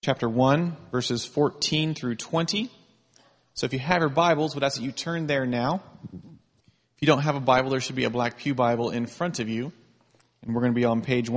chapter 1, verses 14 through 20. So if you have your Bibles, we'd ask that you turn there now. If you don't have a Bible, there should be a black pew Bible in front of you. And we're going to be on page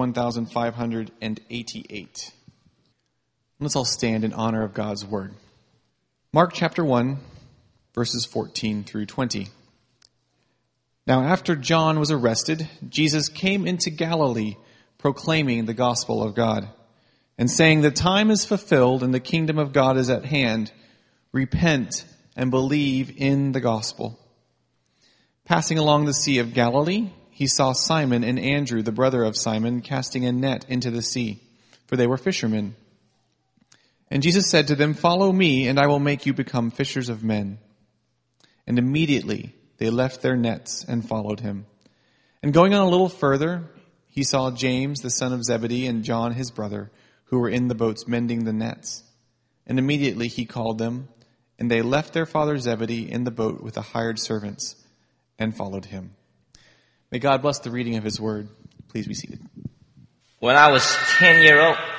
1588. Let's all stand in honor of God's Word. Mark chapter 1, verses 14 through 20. Now after John was arrested, Jesus came into Galilee, proclaiming the gospel of God, and saying, "The time is fulfilled and the kingdom of God is at hand. Repent and believe in the gospel." Passing along the Sea of Galilee, he saw Simon and Andrew, the brother of Simon, casting a net into the sea, for they were fishermen. And Jesus said to them, "Follow me, and I will make you become fishers of men." And immediately they left their nets and followed him. And going on a little further, he saw James, the son of Zebedee, and John, his brother, who were in the boats mending the nets. And immediately he called them, and they left their father Zebedee in the boat with the hired servants and followed him. May God bless the reading of his word. Please be seated. When I was 10 years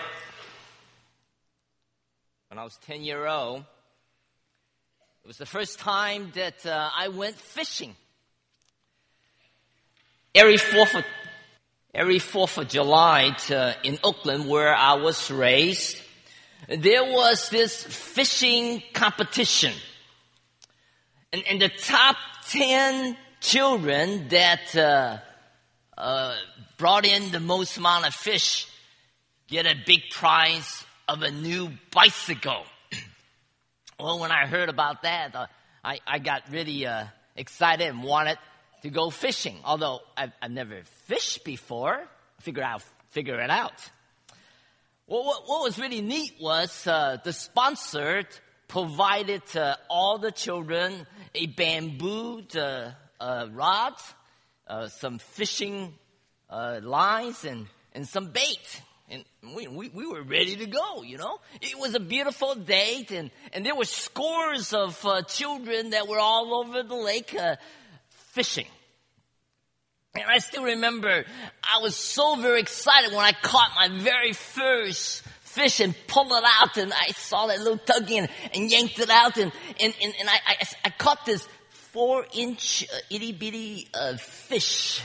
old, it was the first time that I went fishing. Every 4th of July in Oakland, where I was raised, there was this fishing competition. And the top 10 children that brought in the most amount of fish get a big prize of a new bicycle. Well, when I heard about that, I got really excited and wanted to go fishing. Although I've never fished before, figure it out. Well, what was really neat was the sponsor provided all the children a bamboo rod, some fishing lines, and some bait. And we were ready to go, you know. It was a beautiful day, and there were scores of children that were all over the lake fishing. And I still remember I was so very excited when I caught my very first fish and pulled it out, and I saw that little tuggy and yanked it out, and I caught this 4-inch itty bitty fish.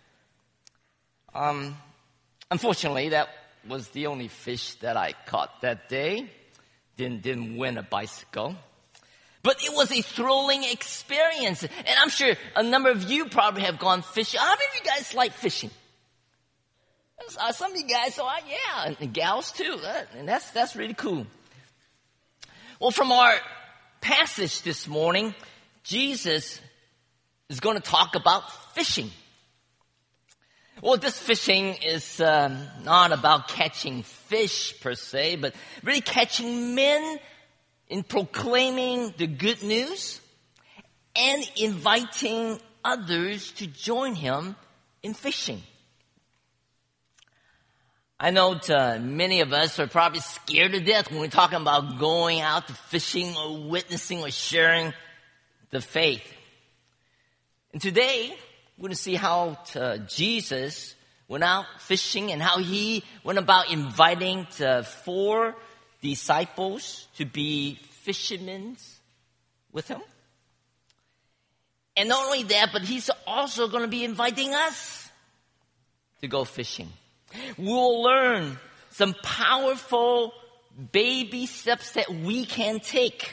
Unfortunately, that was the only fish that I caught that day. Didn't win a bicycle. But it was a thrilling experience. And I'm sure a number of you probably have gone fishing. How many of you guys like fishing? Some of you guys, yeah, and gals too. And that's really cool. Well, from our passage this morning, Jesus is going to talk about fishing. Well, this fishing is not about catching fish per se, but really catching men in proclaiming the good news and inviting others to join him in fishing. I know many of us are probably scared to death when we're talking about going out to fishing or witnessing or sharing the faith. And today, we're going to see how Jesus went out fishing and how he went about inviting 4 disciples to be fishermen with him. And not only that, but he's also going to be inviting us to go fishing. We'll learn some powerful baby steps that we can take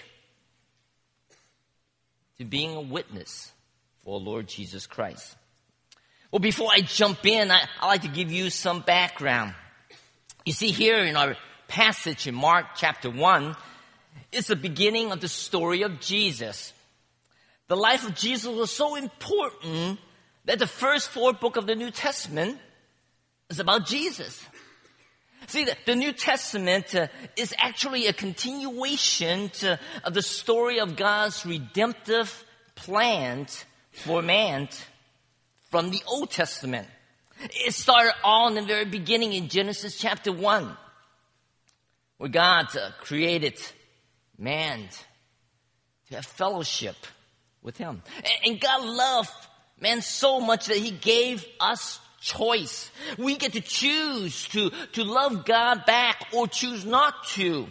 to being a witness for Lord Jesus Christ. Well, before I jump in, I'd like to give you some background. You see, here in our passage in Mark chapter 1 is the beginning of the story of Jesus. The life of Jesus was so important that the first 4 books of the New Testament is about Jesus. See, the New Testament is actually a continuation of the story of God's redemptive plan for man from the Old Testament. It started all in the very beginning in Genesis chapter 1, where God created man to have fellowship with him. And God loved man so much that he gave us choice. We get to choose to love God back or choose not to.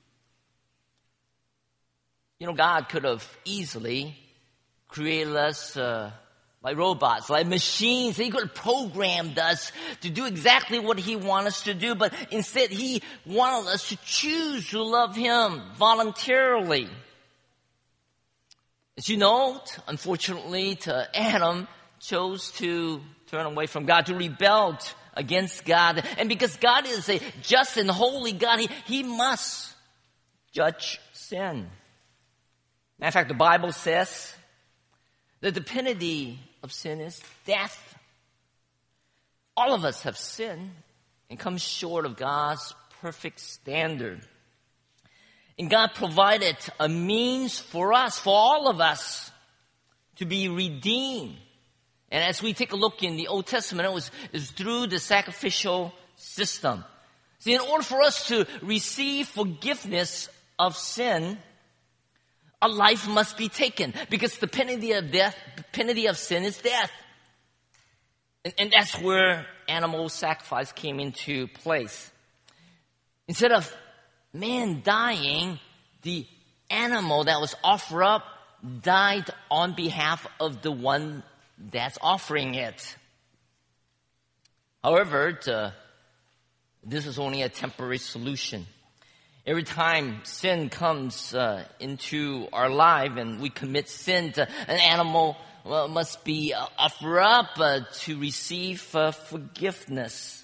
You know, God could have easily created us like robots, like machines. He could have programmed us to do exactly what He wants us to do, but instead He wanted us to choose to love Him voluntarily. As you know, unfortunately, Adam chose to turn away from God, to rebel against God. And because God is a just and holy God, He must judge sin. Matter of fact, the Bible says that the penalty of sin is death. All of us have sinned and come short of God's perfect standard. And God provided a means for us, for all of us, to be redeemed. And as we take a look in the Old Testament, it was through the sacrificial system. See, in order for us to receive forgiveness of sin, a life must be taken, because the penalty of sin is death. And that's where animal sacrifice came into place. Instead of man dying, the animal that was offered up died on behalf of the one that's offering it. However, this is only a temporary solution. Every time sin comes into our life and we commit sin, an animal must be offered up to receive forgiveness.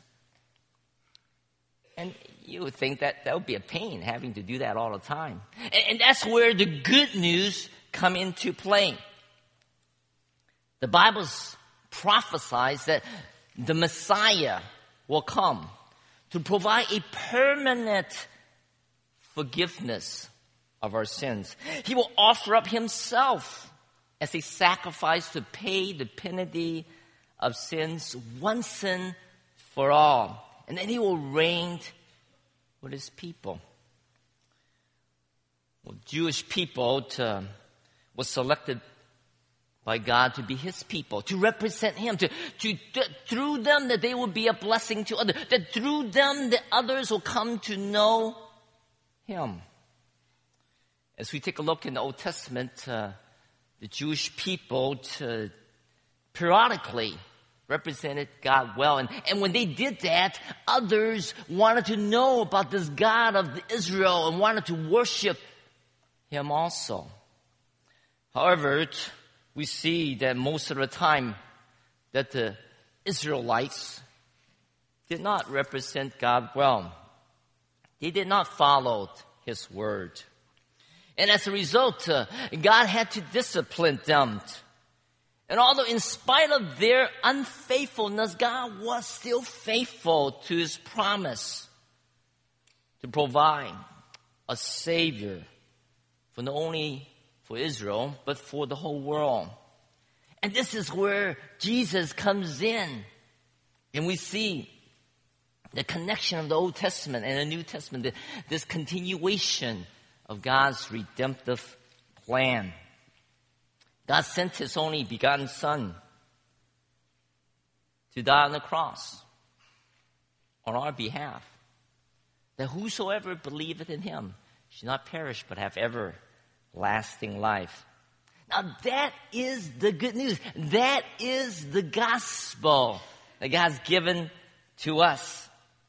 And you would think that would be a pain, having to do that all the time. And that's where the good news come into play. The Bible prophesies that the Messiah will come to provide a permanent forgiveness of our sins. He will offer up Himself as a sacrifice to pay the penalty of sins once and for all. And then He will reign with His people. Well, Jewish people was selected by God to be His people, to represent Him, to through them that they will be a blessing to others, that through them that others will come to know Him. As we take a look in the Old Testament, the Jewish people periodically represented God well. And when they did that, others wanted to know about this God of Israel and wanted to worship Him also. However, we see that most of the time that the Israelites did not represent God well. They did not follow His word. And as a result, God had to discipline them. And although in spite of their unfaithfulness, God was still faithful to His promise to provide a Savior for not only for Israel, but for the whole world. And this is where Jesus comes in. And we see the connection of the Old Testament and the New Testament, this continuation of God's redemptive plan. God sent His only begotten Son to die on the cross on our behalf, that whosoever believeth in Him should not perish but have everlasting life. Now that is the good news. That is the gospel that God's given to us.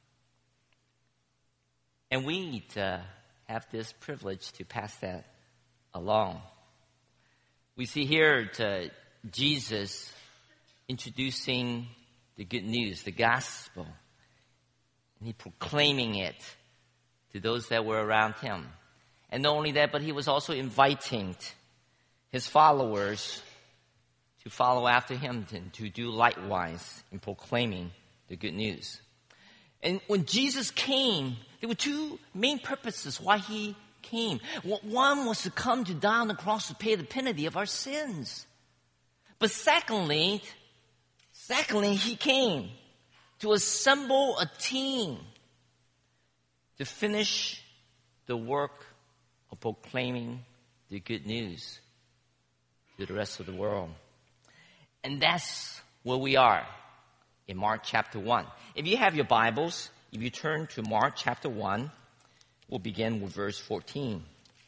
And we need to have this privilege to pass that along. We see here Jesus introducing the good news, the gospel, and He proclaiming it to those that were around Him. And not only that, but He was also inviting His followers to follow after Him and to do likewise in proclaiming the good news. And when Jesus came, there were two main purposes why He came. One was to come to die on the cross to pay the penalty of our sins. But secondly, He came to assemble a team to finish the work of proclaiming the good news to the rest of the world. And that's where we are in Mark chapter 1. If you have your Bibles, if you turn to Mark chapter 1, we'll begin with verse 14.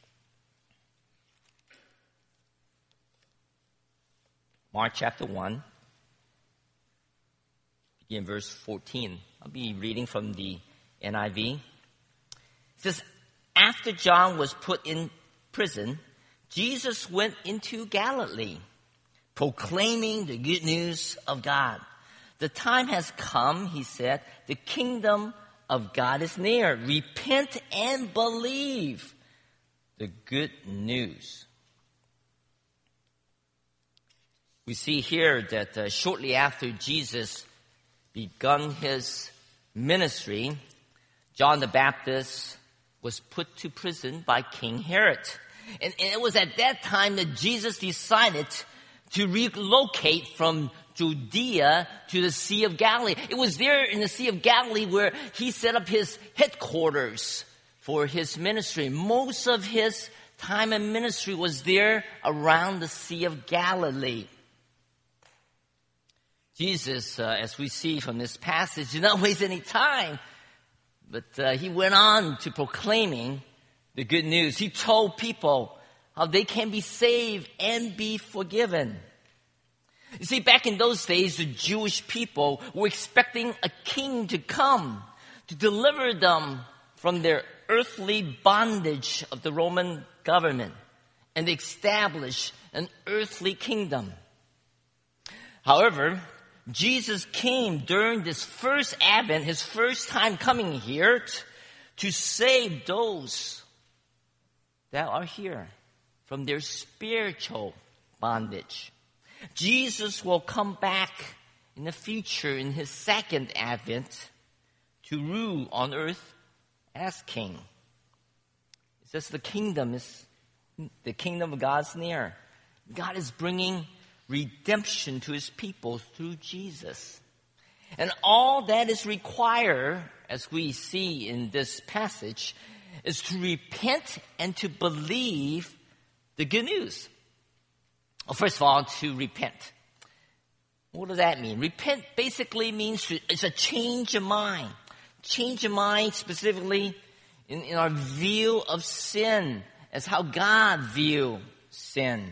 Mark chapter 1, begin verse 14. I'll be reading from the NIV. It says, after John was put in prison, Jesus went into Galilee, proclaiming the good news of God. The time has come, he said, the kingdom of God is near. Repent and believe the good news. We see here that shortly after Jesus begun his ministry, John the Baptist was put to prison by King Herod. And it was at that time that Jesus decided to relocate from Judea to the Sea of Galilee. It was there in the Sea of Galilee where he set up his headquarters for his ministry. Most of his time in ministry was there around the Sea of Galilee. Jesus, as we see from this passage, did not waste any time, but he went on to proclaiming the good news. He told people how they can be saved and be forgiven. You see, back in those days, the Jewish people were expecting a king to come to deliver them from their earthly bondage of the Roman government and establish an earthly kingdom. However, Jesus came during this first advent, his first time coming here, to save those that are here from their spiritual bondage. Jesus will come back in the future in his second advent to rule on earth as king. It says the kingdom of God's near. God is bringing redemption to his people through Jesus. And all that is required, as we see in this passage, is to repent and to believe the good news. Well, first of all, to repent. What does that mean? Repent basically means it's a change of mind. Change of mind specifically in our view of sin as how God views sin.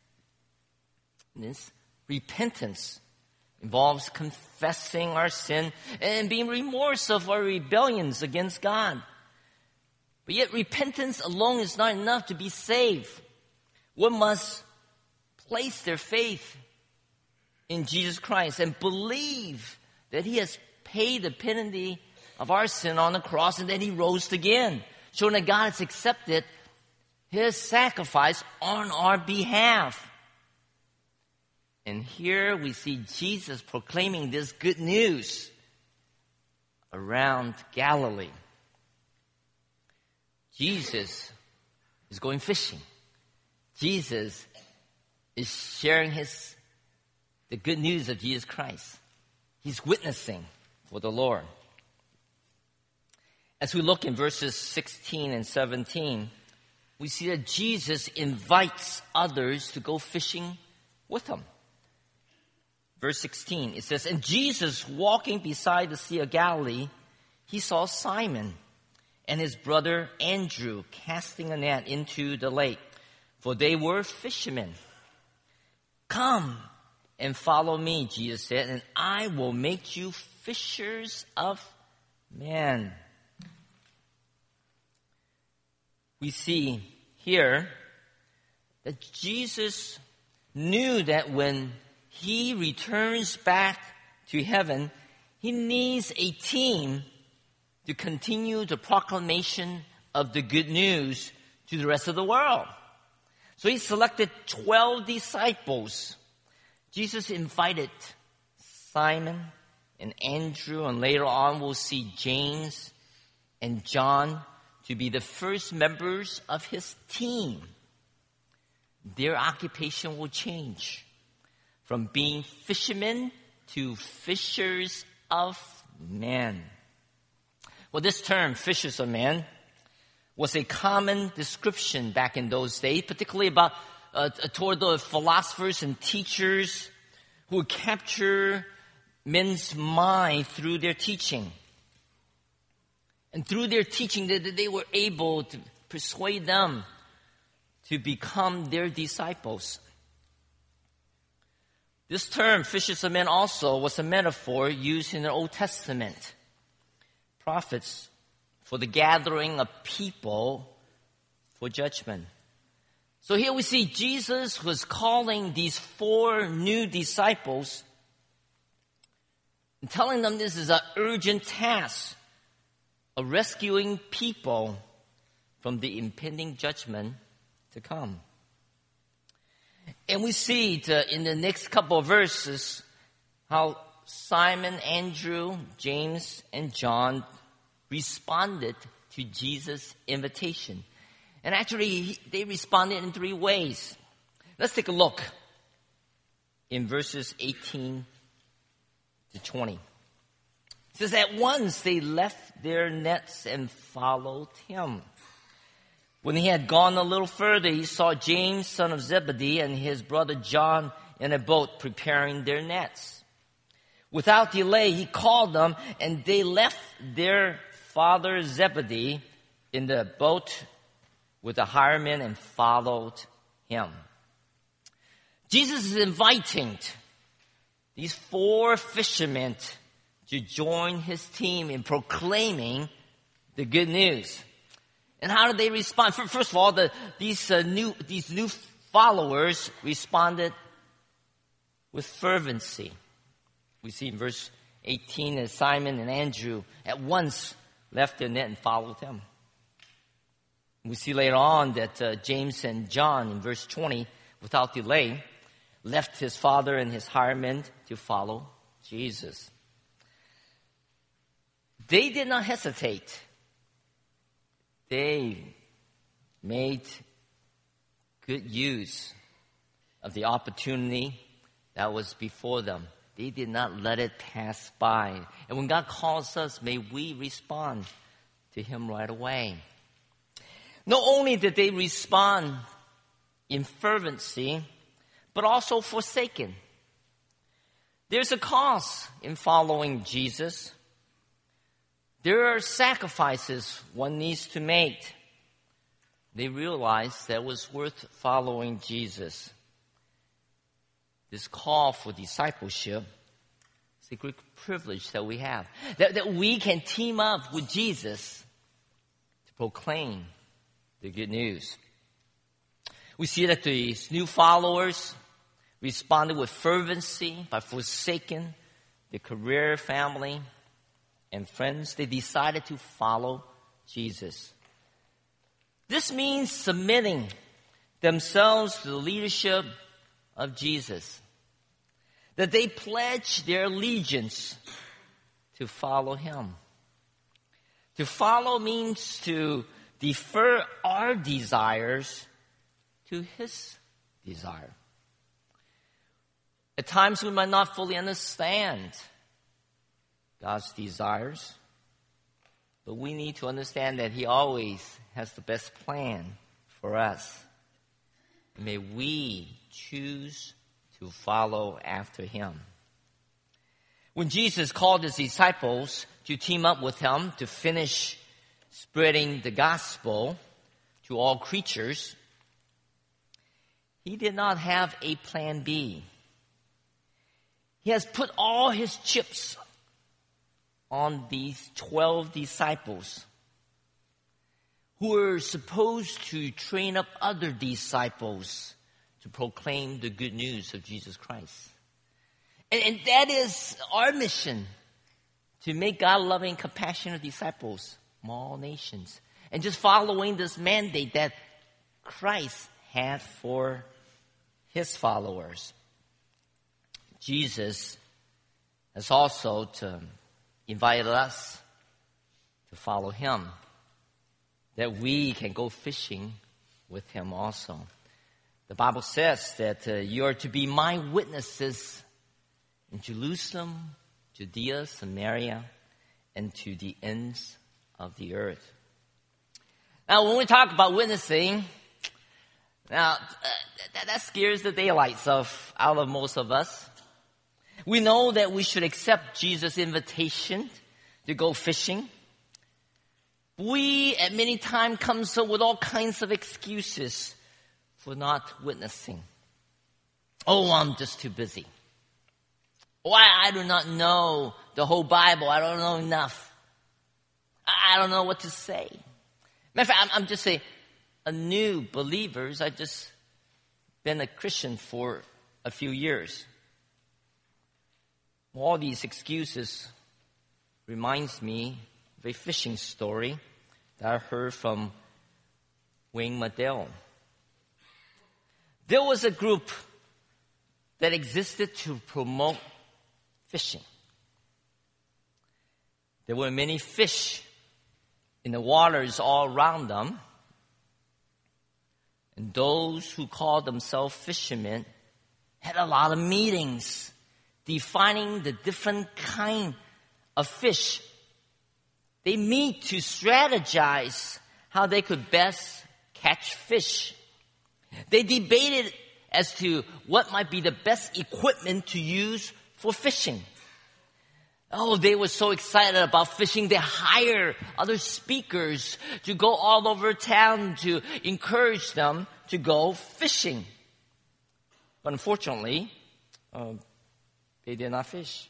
This repentance involves confessing our sin and being remorse of our rebellions against God. But yet repentance alone is not enough to be saved. One must place their faith in Jesus Christ and believe that he has paid the penalty of our sin on the cross and that he rose again, showing that God has accepted his sacrifice on our behalf. And here we see Jesus proclaiming this good news around Galilee. Jesus is going fishing. Jesus is sharing the good news of Jesus Christ. He's witnessing for the Lord. As we look in verses 16 and 17, we see that Jesus invites others to go fishing with him. Verse 16, it says, and Jesus, walking beside the Sea of Galilee, he saw Simon and his brother Andrew casting a net into the lake, for they were fishermen. Come and follow me, Jesus said, and I will make you fishers of men. We see here that Jesus knew that when he returns back to heaven, he needs a team to continue the proclamation of the good news to the rest of the world. So he selected 12 disciples. Jesus invited Simon and Andrew, and later on we'll see James and John to be the first members of his team. Their occupation will change from being fishermen to fishers of men. Well, this term, fishers of men, was a common description back in those days, particularly about toward the philosophers and teachers who would capture men's mind through their teaching. And through their teaching, they were able to persuade them to become their disciples. This term, fishers of men, also was a metaphor used in the Old Testament. Prophets for the gathering of people for judgment. So here we see Jesus was calling these 4 new disciples and telling them this is an urgent task of rescuing people from the impending judgment to come. And we see in the next couple of verses how Simon, Andrew, James, and John responded to Jesus' invitation. And actually, they responded in 3 ways. Let's take a look in verses 18 to 20. It says, at once they left their nets and followed him. When he had gone a little further, he saw James, son of Zebedee, and his brother John in a boat preparing their nets. Without delay, he called them, and they left their father Zebedee in the boat with the hiremen and followed him. Jesus is inviting these 4 fishermen to join his team in proclaiming the good news. And how did they respond? First of all, these new followers responded with fervency. We see in verse 18 that Simon and Andrew at once left their net and followed him. We see later on that James and John in verse 20, without delay, left his father and his hiremen to follow Jesus. They did not hesitate. They made good use of the opportunity that was before them. They did not let it pass by. And when God calls us, may we respond to him right away. Not only did they respond in fervency, but also forsaken. There's a cost in following Jesus. There are sacrifices one needs to make. They realized that it was worth following Jesus. This call for discipleship is a great privilege that we have. That we can team up with Jesus to proclaim the good news. We see that these new followers responded with fervency by forsaking their career, family, and friends. They decided to follow Jesus. This means submitting themselves to the leadership of Jesus. That they pledge their allegiance to follow him. To follow means to defer our desires to his desire. At times we might not fully understand God's desires, but we need to understand that he always has the best plan for us. And may we choose to follow after him. When Jesus called his disciples to team up with him to finish spreading the gospel to all creatures, he did not have a plan B. He has put all his chips on these 12 disciples who are supposed to train up other disciples to proclaim the good news of Jesus Christ. And that is our mission, to make God-loving, compassionate disciples from all nations. And just following this mandate that Christ had for his followers. Jesus has also invited us to follow him, that we can go fishing with him also. The Bible says that you are to be my witnesses in Jerusalem, Judea, Samaria, and to the ends of the earth. Now, when we talk about witnessing, now that scares the daylights out of most of us. We know that we should accept Jesus' invitation to go fishing. We, at many times, come up with all kinds of excuses for not witnessing. Oh, I'm just too busy. Oh, I do not know the whole Bible. I don't know enough. I don't know what to say. Matter of fact, I'm just a new believer. I just been a Christian for a few years. All these excuses reminds me of a fishing story that I heard from Wayne Maddell. There was a group that existed to promote fishing. There were many fish in the waters all around them. And those who called themselves fishermen had a lot of meetings defining the different kind of fish. They meet to strategize how they could best catch fish. They debated as to what might be the best equipment to use for fishing. Oh, they were so excited about fishing, they hired other speakers to go all over town to encourage them to go fishing. But unfortunately, they did not fish.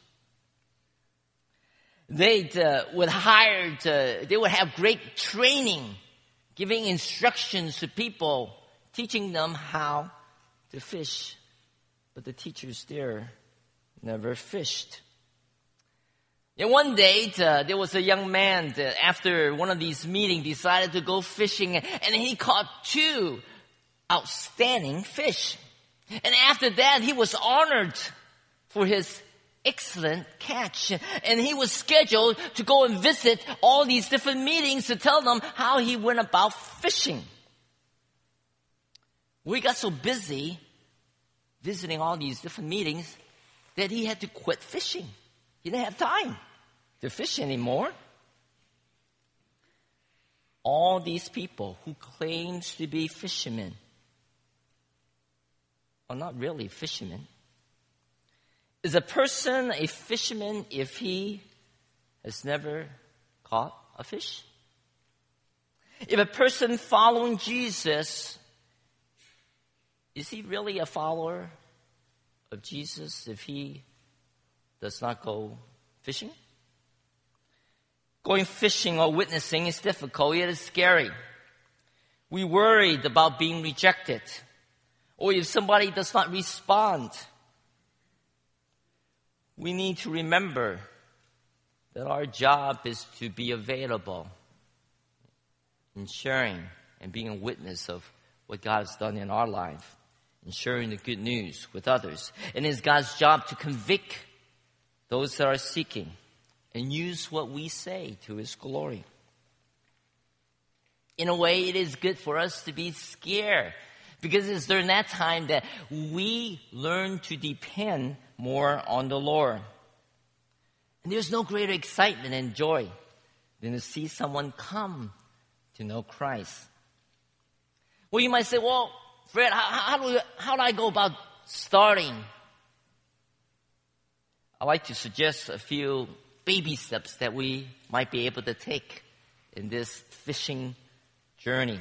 They would have great training, giving instructions to people, teaching them how to fish. But the teachers there never fished. And one day, there was a young man that after one of these meetings decided to go fishing, and he caught 2 outstanding fish. And after that, he was honored for his excellent catch. And he was scheduled to go and visit all these different meetings to tell them how he went about fishing. We got so busy visiting all these different meetings that he had to quit fishing. He didn't have time to fish anymore. All these people who claims to be fishermen are not really fishermen. Is a person a fisherman if he has never caught a fish? If a person following Jesus, is he really a follower of Jesus if he does not go fishing? Going fishing or witnessing is difficult. It is scary. We worried about being rejected, or if somebody does not respond. We need to remember that our job is to be available in sharing and being a witness of what God has done in our life, and sharing the good news with others. And it's God's job to convict those that are seeking and use what we say to His glory. In a way, it is good for us to be scared, because it's during that time that we learn to depend more on the Lord. And there's no greater excitement and joy than to see someone come to know Christ. Well, you might say, well, Fred, how do I go about starting? I'd like to suggest a few baby steps that we might be able to take in this fishing journey.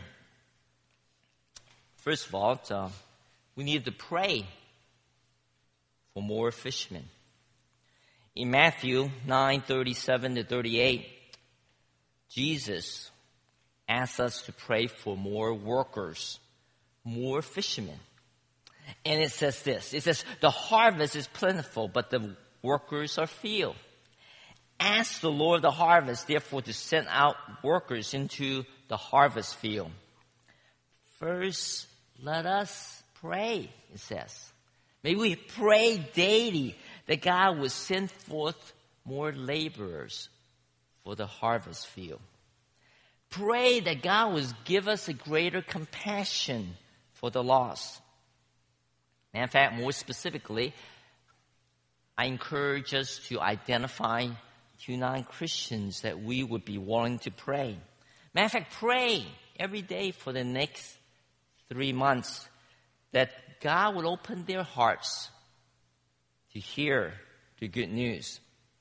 First of all, we need to pray for more fishermen. In Matthew 9:37-38, Jesus asks us to pray for more workers, more fishermen. And it says this, it says, the harvest is plentiful, but the workers are few. Ask the Lord of the harvest, therefore, to send out workers into the harvest field. First, let us pray, it says. May we pray daily that God will send forth more laborers for the harvest field. Pray that God will give us a greater compassion for the lost. In fact, more specifically, I encourage us to identify 2 non-Christians that we would be willing to pray. Matter of fact, pray every day for the next 3 months that God would open their hearts to hear to good news.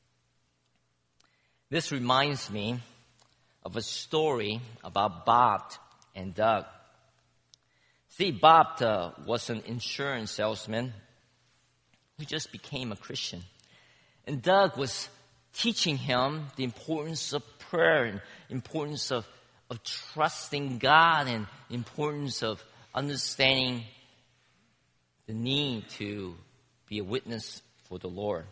This reminds me of a story about Bob and Doug. See, Bob was an insurance salesman who just became a Christian. And Doug was teaching him the importance of prayer and importance of trusting God and importance of understanding the need to be a witness for the Lord.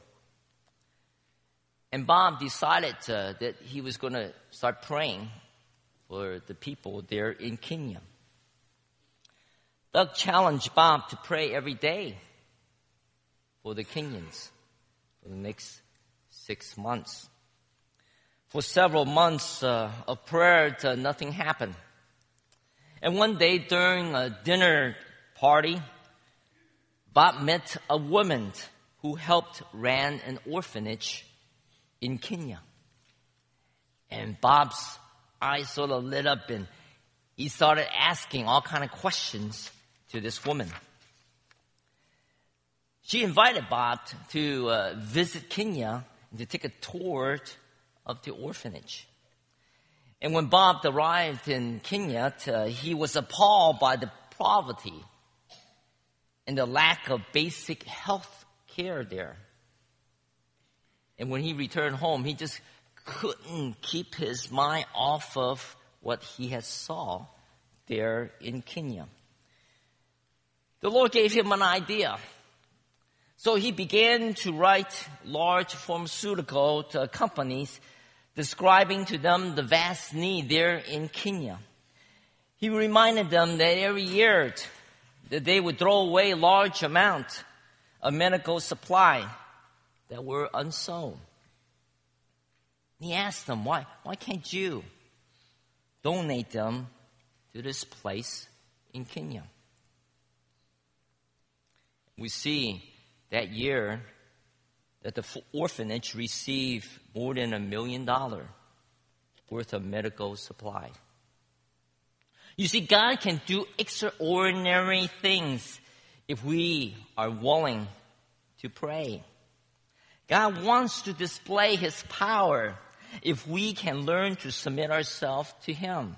And Bob decided that he was going to start praying for the people there in Kenya. Doug challenged Bob to pray every day for the Kenyans for the next 6 months. For several months of prayer, nothing happened. And one day during a dinner party, Bob met a woman who helped run an orphanage in Kenya. And Bob's eyes sort of lit up and he started asking all kind of questions to this woman. She invited Bob to visit Kenya and to take a tour of the orphanage. And when Bob arrived in Kenya, he was appalled by the poverty and the lack of basic health care there. And when he returned home, he just couldn't keep his mind off of what he had saw there in Kenya. The Lord gave him an idea. So he began to write large pharmaceutical companies describing to them the vast need there in Kenya. He reminded them that every year that they would throw away large amounts of medical supply that were unsold. He asked them, why can't you donate them to this place in Kenya? We see that year that the orphanage received more than $1 million worth of medical supply. You see, God can do extraordinary things if we are willing to pray. God wants to display His power if we can learn to submit ourselves to Him.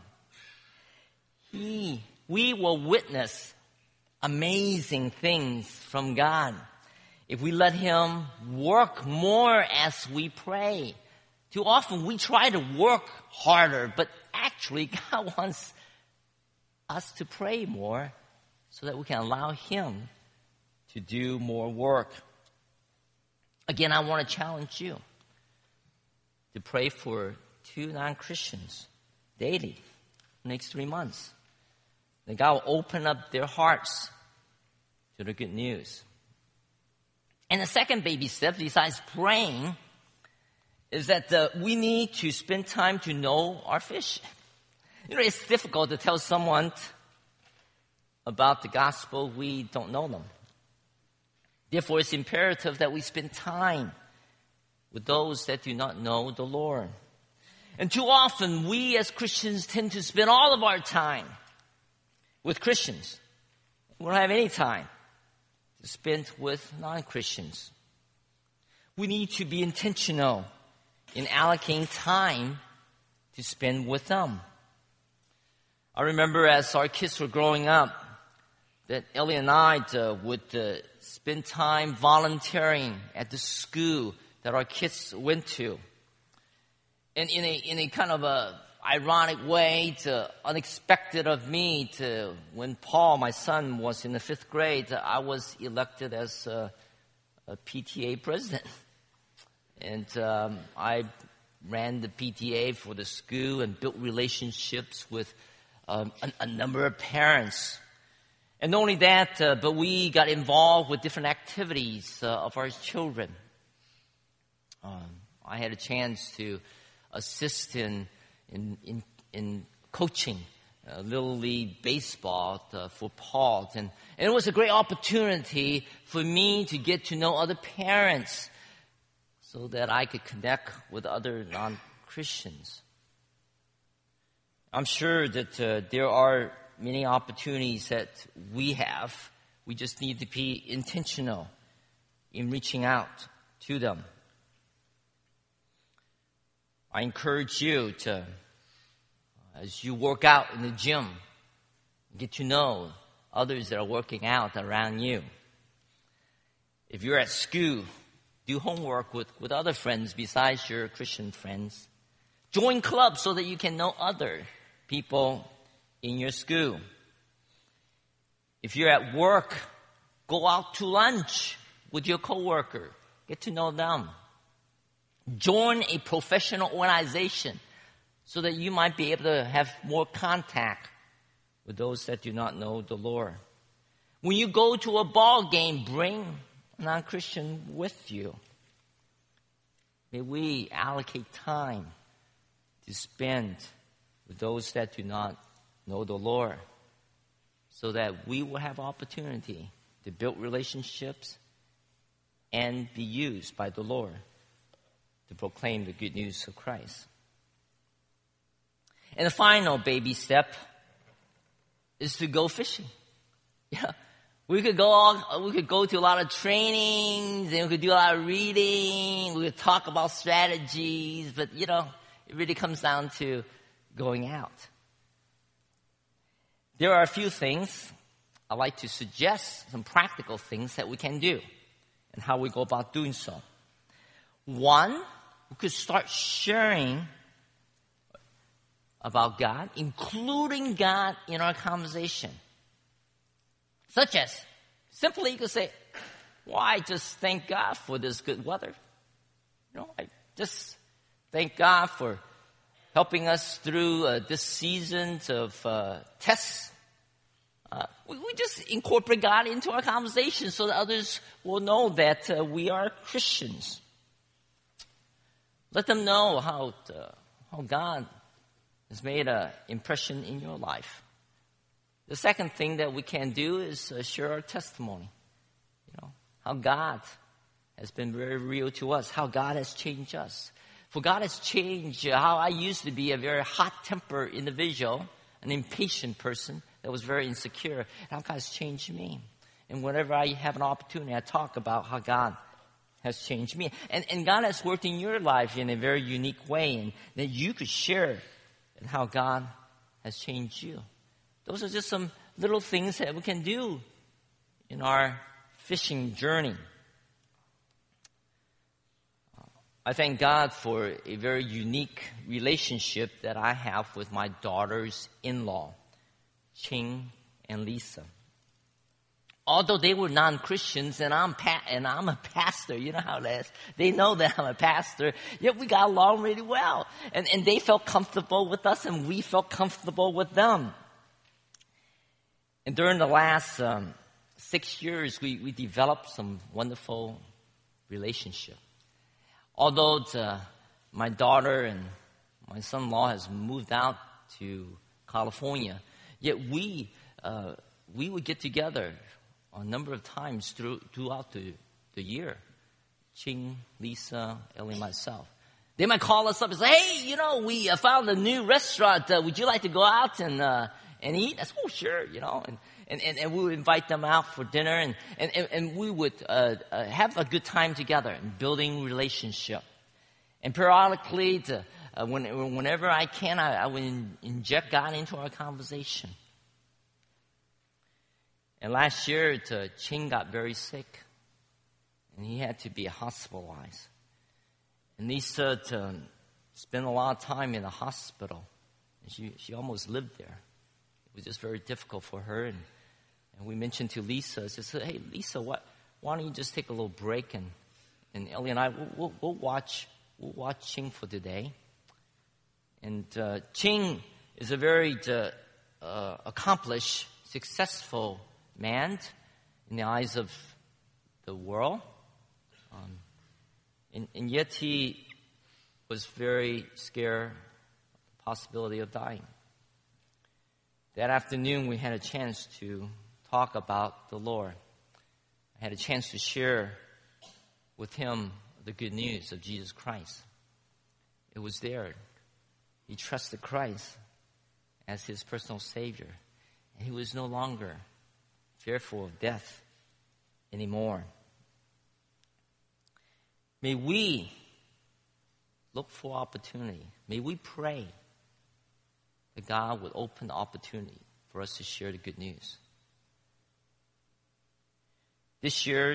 We will witness amazing things from God if we let Him work more as we pray. Too often we try to work harder, but actually God wants us to pray more so that we can allow Him to do more work. Again, I want to challenge you to pray for 2 non-Christians daily the next 3 months. That God will open up their hearts to the good news. And the second baby step, besides praying, is that we need to spend time to know our fish. You know, it's difficult to tell someone about the gospel we don't know them. Therefore, it's imperative that we spend time with those that do not know the Lord. And too often, we as Christians tend to spend all of our time with Christians. We don't have any time to spend with non-Christians. We need to be intentional in allocating time to spend with them. I remember as our kids were growing up, that Ellie and I would spend time volunteering at the school that our kids went to. And in a kind of a ironic way, unexpected of me, when Paul, my son, was in the 5th grade, I was elected as a PTA president. And I ran the PTA for the school and built relationships with a number of parents. And not only that, but we got involved with different activities of our children. I had a chance to assist in coaching Little League baseball for Paul. And it was a great opportunity for me to get to know other parents so that I could connect with other non-Christians. I'm sure that there are many opportunities that we have. We just need to be intentional in reaching out to them. I encourage you to, as you work out in the gym, get to know others that are working out around you. If you're at school, do homework with other friends besides your Christian friends. Join clubs so that you can know other people in your school. If you're at work, go out to lunch with your coworker. Get to know them. Join a professional organization so that you might be able to have more contact with those that do not know the Lord. When you go to a ball game, bring a non-Christian with you. May we allocate time to spend with those that do not know the Lord so that we will have opportunity to build relationships and be used by the Lord to proclaim the good news of Christ. And the final baby step is to go fishing. Yeah. We could go to a lot of trainings, and we could do a lot of reading, we could talk about strategies, but it really comes down to going out. There are a few things I'd like to suggest, some practical things that we can do and how we go about doing so. One, we could start sharing about God, including God in our conversation. Such as, simply you could say, I just thank God for this good weather. I just thank God for helping us through this season of tests. We just incorporate God into our conversation so that others will know that we are Christians. Let them know how God has made an impression in your life. The second thing that we can do is share our testimony. How God has been very real to us, how God has changed us. For God has changed how I used to be a very hot-tempered individual, an impatient person that was very insecure. How God has changed me. And whenever I have an opportunity, I talk about how God has changed me. And God has worked in your life in a very unique way, and that you could share how God has changed you. Those are just some little things that we can do in our fishing journey. I thank God for a very unique relationship that I have with my daughters-in-law, Ching and Lisa. Although they were non-Christians and I'm a pastor, you know how it is. They know that I'm a pastor. Yet we got along really well. And they felt comfortable with us and we felt comfortable with them. And during the last 6 years, we developed some wonderful relationship. Although my daughter and my son-in-law has moved out to California, yet we would get together a number of times throughout the year. Ching, Lisa, Ellie, myself. They might call us up and say, hey, we found a new restaurant. Would you like to go out and eat? I said, oh, sure, And we would invite them out for dinner, and we would have a good time together and building relationship. And periodically, whenever I can, I would inject God into our conversation. And last year, Ching got very sick, and he had to be hospitalized. And Lisa spent a lot of time in the hospital, and she almost lived there. It was just very difficult for her, and we mentioned to Lisa, I said, hey, Lisa, why don't you just take a little break, and Ellie and I, we'll watch Ching for today. And Ching is a very accomplished, successful man in the eyes of the world. And yet he was very scared of the possibility of dying. That afternoon, we had a chance to talk about the Lord. I had a chance to share with him the good news of Jesus Christ. It was there. He trusted Christ as his personal Savior. And he was no longer fearful of death anymore. May we look for opportunity. May we pray that God would open the opportunity for us to share the good news. This year,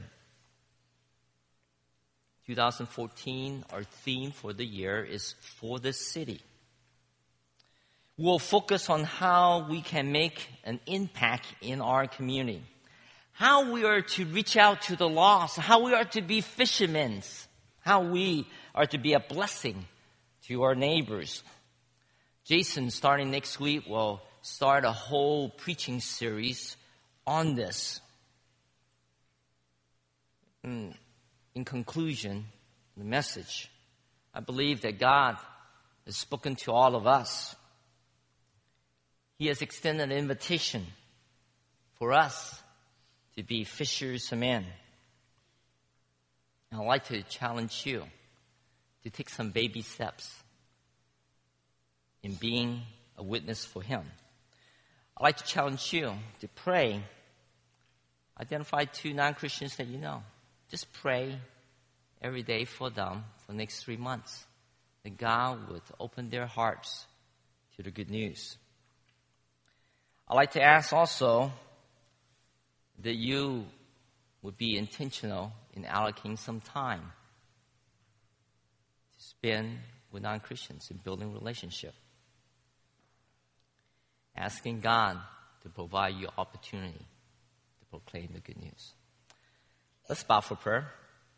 2014, our theme for the year is For the City. We'll focus on how we can make an impact in our community, how we are to reach out to the lost, how we are to be fishermen, how we are to be a blessing to our neighbors. Jason, starting next week, will start a whole preaching series on this. In conclusion, the message, I believe that God has spoken to all of us. He has extended an invitation for us to be fishers of men. And I'd like to challenge you to take some baby steps in being a witness for Him. I'd like to challenge you to pray. Identify 2 non-Christians that you know. Just pray every day for them for the next 3 months. That God would open their hearts to the good news. I'd like to ask also that you would be intentional in allocating some time to spend with non-Christians in building relationship. Asking God to provide you opportunity to proclaim the good news. Let's bow for prayer.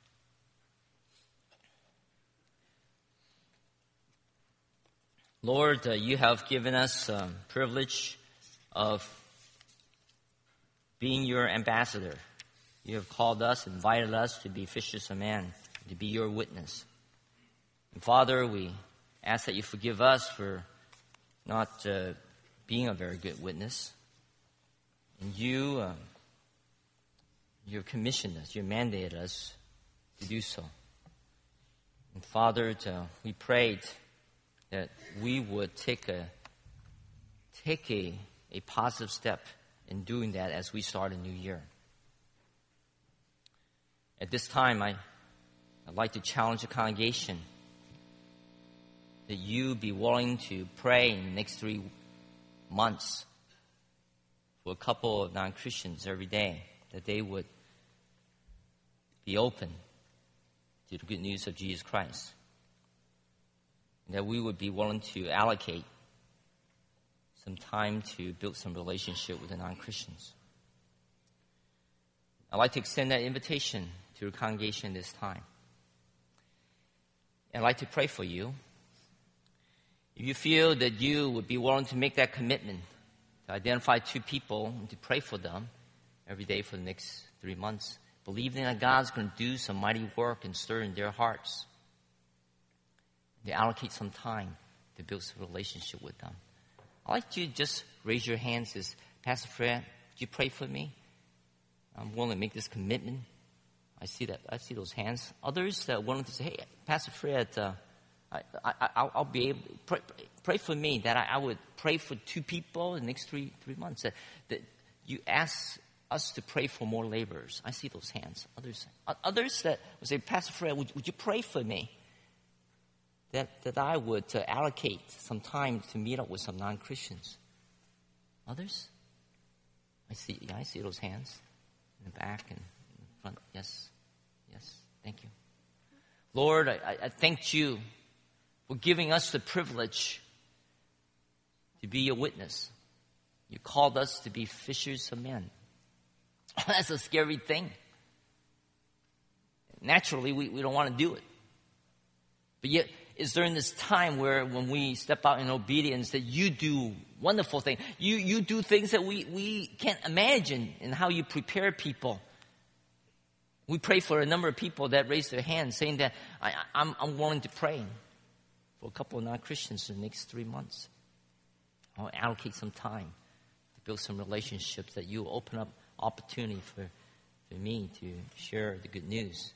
Lord, you have given us privilege of being your ambassador. You have called us, invited us to be fishers of men, to be your witness. And Father, we ask that you forgive us for not being a very good witness. And you commissioned us, you mandated us to do so. And Father, we prayed that we would take a positive step in doing that as we start a new year. At this time, I'd like to challenge the congregation that you be willing to pray in the next 3 months for a couple of non-Christians every day, that they would be open to the good news of Jesus Christ. And that we would be willing to allocate some time to build some relationship with the non-Christians. I'd like to extend that invitation to the congregation this time. And I'd like to pray for you. If you feel that you would be willing to make that commitment to identify 2 people and to pray for them every day for the next 3 months, believing that God's going to do some mighty work and stir in their hearts, to allocate some time to build some relationship with them. I'd like you to just raise your hands and say, Pastor Fred, would you pray for me? I'm willing to make this commitment. I see those hands. Others that are willing to say, hey, Pastor Fred, I'll be able to pray for me, that I would pray for 2 people in the next 3 months. That you ask us to pray for more laborers. I see those hands. Others that would say, Pastor Fred, would you pray for me? That I would allocate some time to meet up with some non-Christians. Others? I see those hands in the back and in the front. Yes. Thank you. Lord, I thank you for giving us the privilege to be a witness. You called us to be fishers of men. That's a scary thing. Naturally, we don't want to do it. But yet, it's during this time when we step out in obedience that you do wonderful things. You do things that we can't imagine in how you prepare people. We pray for a number of people that raised their hands saying that I'm willing to pray for a couple of non-Christians in the next 3 months. I'll allocate some time to build some relationships, that you open up opportunity for me to share the good news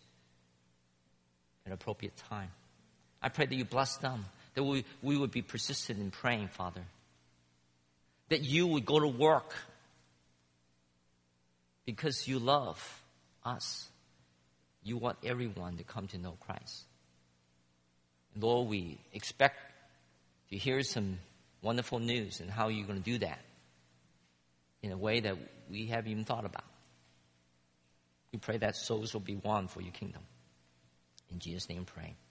at an appropriate time. I pray that you bless them, that we would be persistent in praying, Father. That you would go to work because you love us. You want everyone to come to know Christ. And Lord, we expect to hear some wonderful news and how you're going to do that in a way that we haven't even thought about. We pray that souls will be won for your kingdom. In Jesus' name, pray.